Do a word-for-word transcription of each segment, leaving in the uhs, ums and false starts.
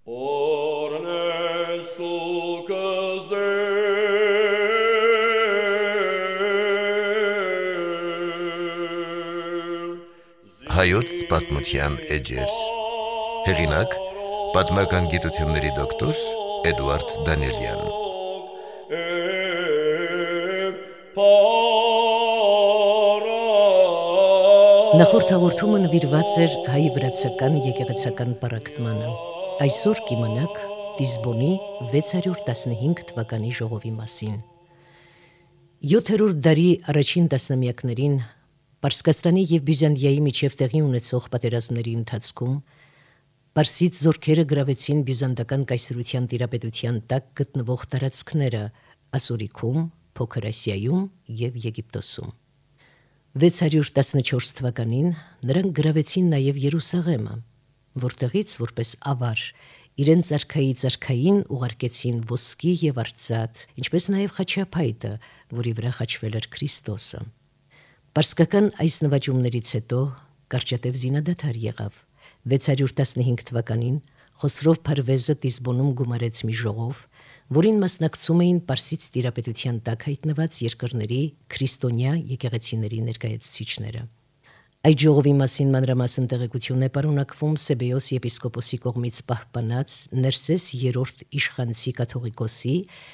Ornes sucas de Հայոց պատմության էջեր Հեղինակ պատմական գիտությունների դոկտոր Էդուարդ Դանիելյան Նախորդ հաղորդումը նվիրված էր հայ-վրացական եկեղեցական պառակտմանը։ Այսօր կիմանաք Դիզբոնի վեց հարյուր տասնհինգ թվականի ժողովի մասին։ յոթերորդ դարի առաջին տասնամյակներին Պարսկաստանի և Բյուզանդիայի միջև տեղի ունեցող պատերազմների ընթացքում Պարսից զորքերը գրավեցին բյուզանդական կայսրության տիրապետության տակ գտնվող տարածքները Ասորիքում, Փոքր Ասիայում և Եգիպտոսում։ վեց հարյուր տասնչորս թվականին նրանք գրավեցին նաև Երուսաղեմը, որտեղից որպես ավար իրենց արքայի ձեռքային ուղարկեցին ոսկի և արծաթ, ինչպես նաև խաչապայտը, որի վրա խաչվել էր Քրիստոսը։ Պարսկական այս նվաճումներից հետո կարճատև զինադադար եղավ։ վեց հարյուր տասնհինգ թվականին Խոսրով Փարվեզը Դիզբոնում գումարեց մի ժողով, որին մասնակցում էին Պարսից տիրապետության տակ հայտնված երկրների քրիստոնյա եկեղեցիների ներկայացուցիչները։ Այդ ժողովի մասին մանրամասն տեղեկություն է պարունակվում Սեբեոս եպիսկոպոսի կողմից պահպանած Ներսես երրորդ իշխանցի կաթողիկոսի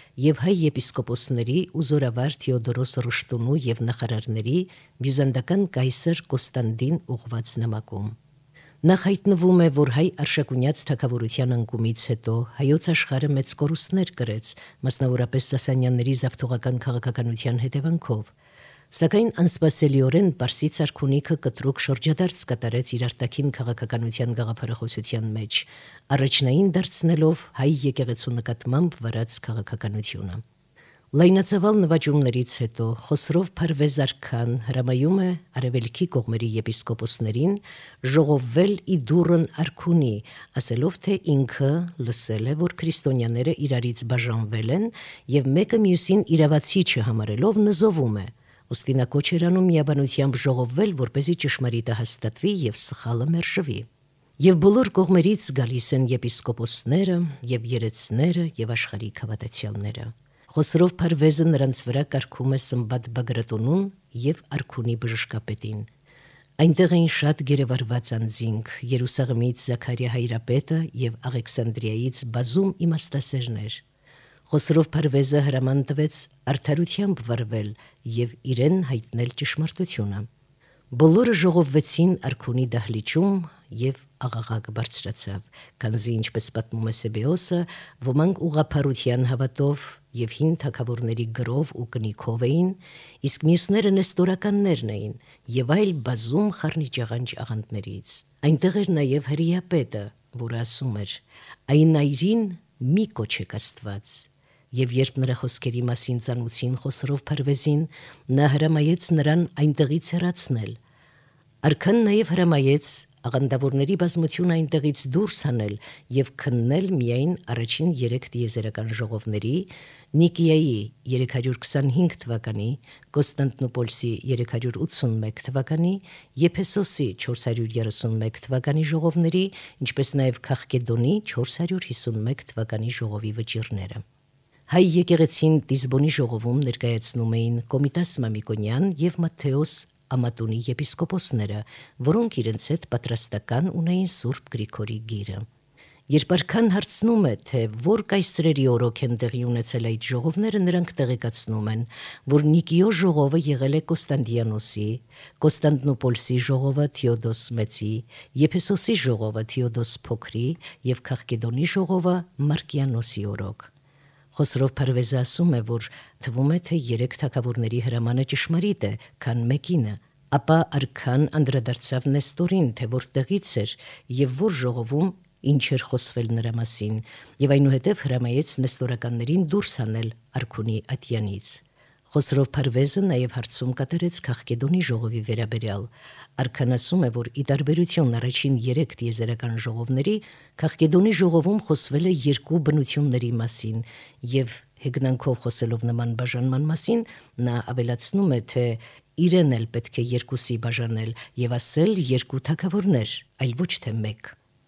և հայ եպիսկոպոսների ու զորավար Թեոդորոս Ռշտունու և նախարարների բյուզանդական կայսր Կոստանդին ուղված նամակում։ Նախ հայտնվում է, որ հայ արշակունյաց թագավորության անկումից հետո հայոց աշխարհը մեծ կորուստներ կրեց, մասնավորապես Սասանյանների զավթողական քաղաքականության հետևանքով, սակայն անսպասելիորեն Պարսից արքունիքը կտրուկ շրջադարձ կատարեց իր արտաքին քաղաքականության գաղափարախոսության մեջ, առաջնային դարձնելով հայ եկեղեցու նկատմամբ վարած քաղաքականությունը։ Լայնածավալ նվաճումներից հետո Խոսրով Փարվեզ արքան հրամայում է արևելքի կողմերի եպիսկոպոսներին ժողովվել ի դուրն արքունի, ասելով, թե ինքը լսել է, որ քրիստոնյաները իրարից բաժանվել են և մեկը մյուսին իրավացի չհամարելով նզովում է, ուստի նա կոչ էր անում միաբանությամբ ժողովվել, որպեսզի ճշմարիտը հաստատվի և սխալը մերժվի։ Եվ բոլոր կողմերից գալիս են եպիսկոպոսները, և երեցները, և աշխարհիկ հավատացյալները։ Խոսրով Փարվեզը նրանց վրա կարգում է Սմբատ Բագրատունուն և արքունի բժշկապետին։ Այնտեղ էին շատ գերեվարված անձինք, Երուսաղեմից Զաքարիա Հայրապետը և Աղեքսանդրիայից բազում իմաստասերներ։ Խոսրով Փարվեզը հրաման տվեց արդարությամբ վարվել և իրեն հայտնել ճշմարտությունը։ Բոլորը ժողովվեցին արքունի դահլիճում և աղաղակ բարձրացավ, քանզի, ինչպես պատմում է Սեբեոսը, ոմանք ուղղափառության հավատով և հին թագավորների գրով ու կնիքով էին, իսկ մյուսները նեստորականներն էին և այլ բազում խառնիճաղանճ աղանդներից։ Այնտեղ էր նաև Հրիապետը, որը ասում էր. «Այն այրին մի կոչեք Աստված», և երբ նրա խոսքերի մասին ծանուցին Խոսրով Փարվեզին, նա հրամայեց նրան այնտեղից հեռացնել։ Արքան նաև հրամայեց աղանդավորների բազմությունը այնտեղից դուրս հանել և քննել միայն առաջին երեք տիեզերական ժողովների՝ Նիկիայի երեք հարյուր քսանհինգ թվականի, Կոստանդնուպոլսի երեք հարյուր ութսունմեկ թվականի, Եփեսոսի չորս հարյուր երեսունմեկ թվականի ժողովների, ինչպես նաև Քաղկեդոնի չորս հարյուր հիսունմեկ թվականի ժողովի վճիռները։ Հայ եկեղեցին Դիզբոնի ժողովում ներկայացնում էին Կոմիտաս Մամիկոնյան և Մատթեոս Ամատունի եպիսկոպոսները, որոնք իրենց հետ պատրաստական ունեին Սուրբ Գրիգորի գիրը։ Երբ արքան հարցնում է, թե որ կայսրերի օրոք են տեղի ունեցել այդ ժողովները, նրանք տեղեկացնում են, որ Նիկիո ժողովը եղել է Կոստանդիանոսի, Կոստանդնուպոլսի ժողովը Թեոդոս Մեծի, Եփեսոսի ժողովը Թեոդոս Փոքրի և Քաղկեդոնի ժողովը Մարկիանոսի օրոք։ Խոսրով Փարվեզը ասում է, որ թվում է, թե երեք թագավորների հրամանը ճշմարիտ է, քան մեկինը, ապա արքան անդրադարձավ Նեստորին, թե որտեղից էր և որ ժողովում ինչ էր խոսվել նրա մասին, և այնուհետև հրամայեց նեստորականներին դուրս հանել արքունի ատյանից։ Խոսրով Փարվեզը նաև հարցում կատարեց Քաղկեդոնի ժողովի վերաբերյալ։ Արքան ասում է, որ ի տարբերություն առաջին երեք տիեզերական ժողովների, Քաղկեդոնի ժողովում խոսվել է երկու բնությունների մասին, և հեգնանքով խոսելով նման բաժանման մասին, նա ավելացնում է, թե իրեն էլ պետք է երկուսի բաժանել և ասել երկու թագավորներ, այլ ոչ թե մեկ։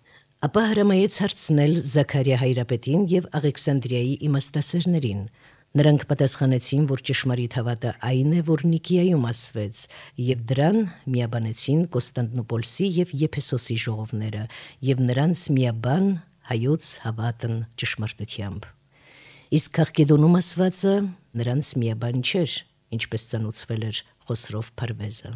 Ապա հրամայեց հարցնել Զաքարիա հայրապետին եւ Աղեքսանդրիայի իմաստասերներին։ Նրանք պատասխանեցին, որ ճշմարիտ հավատը այն է, որ Նիկիայում ասվեց, եւ դրան միաբանեցին Կոստանդնուպոլսի եւ Եփեսոսի ժողովները, եւ նրանց միաբան հայոց հավատն ճշմարտությամբ։ Իսկ Քաղկեդոնում ասվածը նրանց միաբան չէր, ինչպես ծանուցվել էր Խոսրով Փարվեզը։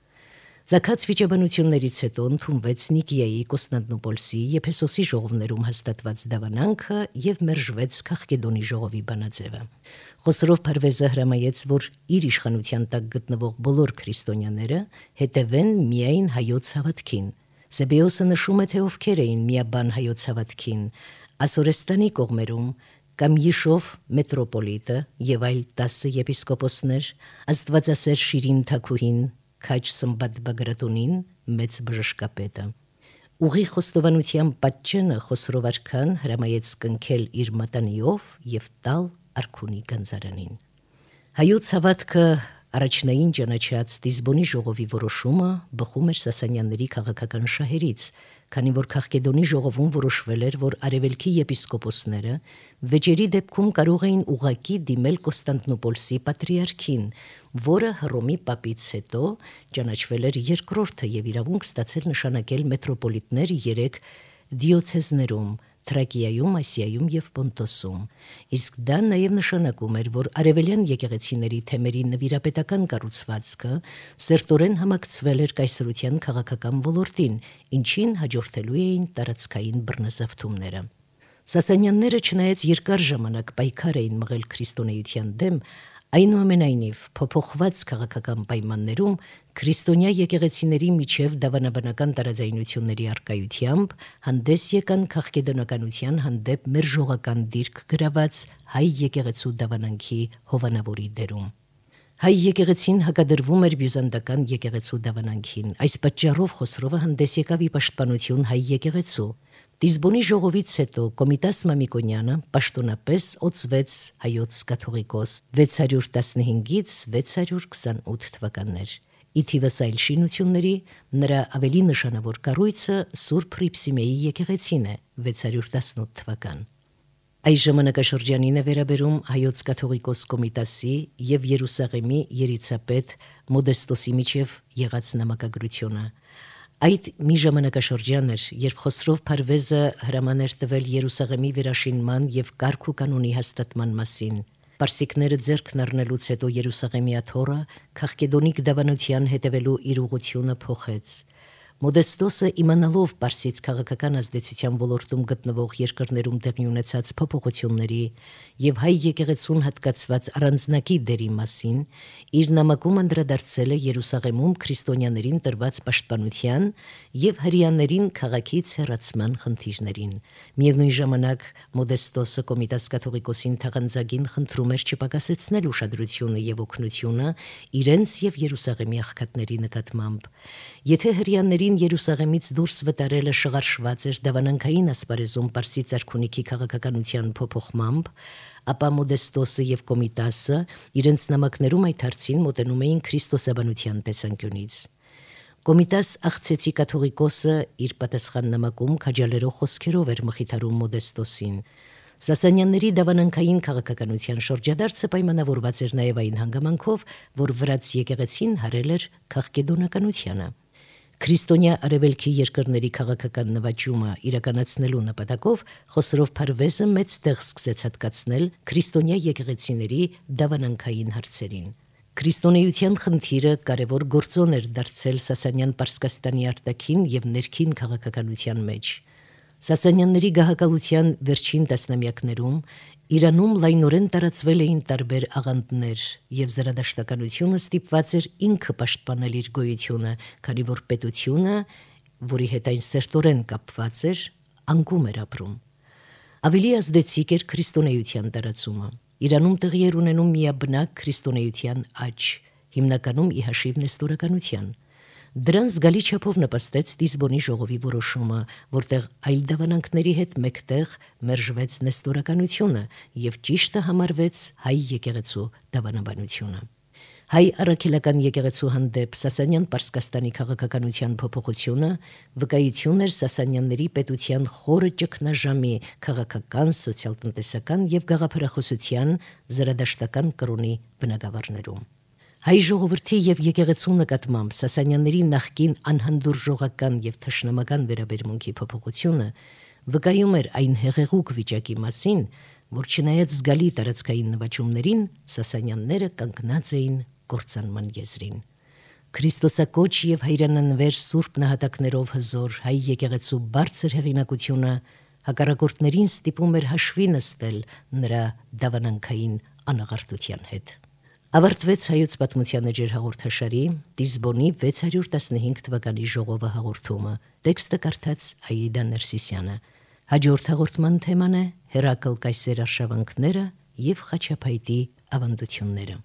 Ձգած վիճաբանություններից հետո ընդունվեց Նիկիայի, Կոստանդնուպոլսի, Եփեսոսի ժողովներում հաստատված դավանանքը եւ մերժվեց Քաղկեդոնի ժողովի բանաձևը։ Խոսրով Փարվեզը հրամայեց, որ իր իշխանության տակ գտնվող բոլոր քրիստոնյաները հետևեն միայն հայոց հավատքին։ Սեբեոսը նշում է, թե ովքեր էին միաբան հայոց հավատքին՝ Ասորեստանի կողմերում կամ Յիշով մետրոպոլիտը եւ այլ տասը եպիսկոպոսներ, Աստվածասեր Շիրին Թաքուհին, Քաչ Սմբատ Բագրատունին, մեծ բժշկապետը։ Ուղի խոստովանության պատճենը Խոսրով արքան հրամայեց կնքել իր մատանիով եւ տալ արքունի գանձարանին։ Հայոց հավատքը առաջնային ճանաչած Դիզբոնի ժողովի որոշումը բխում էր Սասանյանների քաղաքական շահերից, քանի որ Քաղկեդոնի ժողովում որոշվել էր, որ արևելքի եպիսկոպոսները վեճերի դեպքում կարող էին ուղղակի դիմել Կոստանդնուպոլսի պատրիարքին, որը Հռոմի պապից հետո ճանաչվել էր երկրորդը եւ իրավունք ստացել նշանակել մետրոպոլիտներ երեք դիոցեզներում՝ Թրակիայում, Ասիայում եւ Պոնտոսում։ Իսկ դա նաեւ նշանակում էր, որ արևելյան եկեղեցիների թեմերի նվիրապետական կառուցվածքը սերտորեն համակցվել էր կայսրության քաղաքական ոլորտին, ինչին հաջորդելու էին տարածքային բռնազավթումները։ Սասանյանները չնայած երկար ժամանակ պայքար էին մղել քրիստոնեության դեմ, այնուամենայնիվ փոփոխված քաղաքական պայմաններում քրիստոնյա եկեղեցիների միջև դավանաբանական տարաձայնությունների առկայությամբ հանդես եկան քաղկեդոնականության հանդեպ մերժողական դիրք գրաված հայ եկեղեցու դավանանքի հովանավորի դերում։ Հայ եկեղեցին հակադրվում էր բյուզանդական եկեղեցու դավանանքին։ Այս պատճառով Խոսրովը հանդես եկավ ի պաշտպանություն հայ եկեղեցու։ Դիզբոնի ժողովից հետո Կոմիտաս Մամիկոնյանը պաշտոնապես օծվեց հայոց կաթողիկոս վեց հարյուր տասնհինգից վեց հարյուր քսանութ թվականներ։ Ի թիվս այլ շինությունների նրա ավելի նշանավոր կառույցը Սուրբ Հռիփսիմեի եկեղեցին է վեց հարյուր տասնութ թվական։ Այս ժամանակաշրջանին է վերաբերում հայոց կաթողիկոս Կոմիտասի եւ Երուսաղեմի երիցապետ Մոդեստոսի միջև եղած նամակագրությունը։ Այդ մի ժամանակաշրջան էր, երբ Խոսրով Փարվեզը հրաման էր տվել Երուսաղեմի վերաշինման եւ կարգ ու կանոնի հաստատման մասին։ Պարսիկները ձեռքն առնելուց հետո Երուսաղեմի աթոռը քաղկեդոնիկ դավանության հետևելու իր ուղղությունը փոխեց։ Մոդեստոսը իմանալով Պարսից քաղաքական ազդեցության ոլորտում գտնվող երկրներում տեղի ունեցած փոփոխությունների եւ հայ եկեղեցուն հատկացված առանձնակի դերի մասին, իր նամակում անդրադարձել է Երուսաղեմում քրիստոնյաներին տրված պաշտպանության եւ հրեաներին քաղաքից հեռացման խնդիրներին։ Միևնույն ժամանակ Մոդեստոսը Կոմիտաս կաթողիկոսին թաղանձագին խնդրում էր չպակասեցնել ուշադրությունը եւ օգնությունը իրենց եւ Երուսաղեմի աղքատների նկատմամբ։ Եթե հրեաներին Երուսաղեմից դուրս վտարելը շղարշված էր դավանանքային ասպարեզում Պարսից արքունիքի քաղաքականության փոփոխմամբ, ապա Մոդեստոսը եւ Կոմիտասը իրենց նամակներում այդ հարցին մոտենում էին քրիստոսաբանության տեսանկյունից։ Կոմիտաս աղցեցի կաթողիկոսը իր պատասխան նամակում քաջալերող խոսքերով էր մխիթարում Մոդեստոսին։ Սասանյանների դավանանքային քաղաքականության շրջադարձը պայմանավորված էր նաեւ այն հանգամանքով, որ վրաց եկեղեցին հարել էր քաղկեդոնականությանը։ Քրիստոնյա արևելքի երկրների քաղաքական նվաճումը իրականացնելու նպատակով Խոսրով Փարվեզը մեծ տեղ սկսեց հատկացնել քրիստոնյա եկեղեցիների դավանանքային հարցերին։ Քրիստոնեության խնդիրը կարևոր գործոն էր դարձել Սասանյան Պարսկաստանի արտաքին եւ ներքին քաղաքականության մեջ։ Սասանյանների գահակալության վերջին տասնամյակներում Իրանում լայնորեն տարածվել էին տարբեր աղանդներ եւ զրադաշտականությունը ստիպված էր ինքը պաշտպանել իր գոյությունը, քանի որ պետությունը, որի հետ այն սերտորեն կապված էր, անկում էր ապրում։ Ավելի ազդեցիկ էր քրիստոնեության տարածումը։ Իրանում տեղի էր ունենում միաբնակ քրիստոնեության աճ, հիմնականում ի հաշիվ նեստորականության։ Դրան զգալի չափով նպաստեց Դիզբոնի ժողովի որոշումը, որտեղ այլ դավանանքների հետ մեկտեղ մերժվեց նեստորականությունը եւ ճիշտը համարվեց հայ եկեղեցու դավանաբանությունը։ Հայ առաքելական եկեղեցու հանդեպ Սասանյան Պարսկաստանի քաղաքականության փոփոխությունը վկայություն էր Սասանյանների պետության խորը ճգնաժամի քաղաքական, սոցիալ-տնտեսական եւ գաղափարախոսության զրադաշտական կրոնի բնագավառներում։ Հայ ժողովրդի եւ եկեղեցու նկատմամբ Սասանյանների նախկին անհանդուրժողական եւ թշնամական վերաբերմունքի փոփոխությունը վկայում էր այն հեղեղուկ վիճակի մասին, որ չնայած զգալի տարածքային նվաճումներին, Սասանյանները կանգնած էին կործանման եզրին։ Քրիստոսակոչ եւ հայրանանվեր սուրբ նահատակներով հզոր հայ եկեղեցու բարձր հեղինակությունը հակառակորդներին ստիպում էր հաշվի նստել նրա դավանանքային անաղարտության հետ։ Ավարտվեց հայոց պատմության էջեր հաղորդաշարի Դիզբոնի վեց հարյուր տասնհինգ թվականի ժողովը հաղորդումը, տեքստը կարդաց Աիդա Ներսիսյանը։ Հաջորդ հաղորդման թեման է Հերակլ Կայսեր արշավանքները եւ Խաչապայտի ավանդությունները։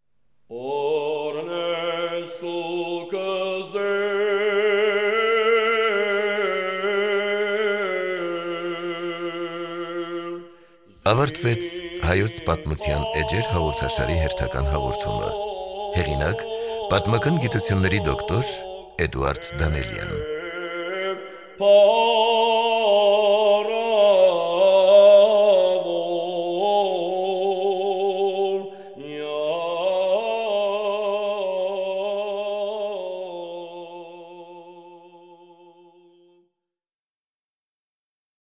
Ավարտվեց հայոց պատմության էջեր հաղորդաշարի հերթական հաղորդումը։ Հեղինակ՝ պատմական գիտությունների դոկտոր Էդուարդ Դանելյան։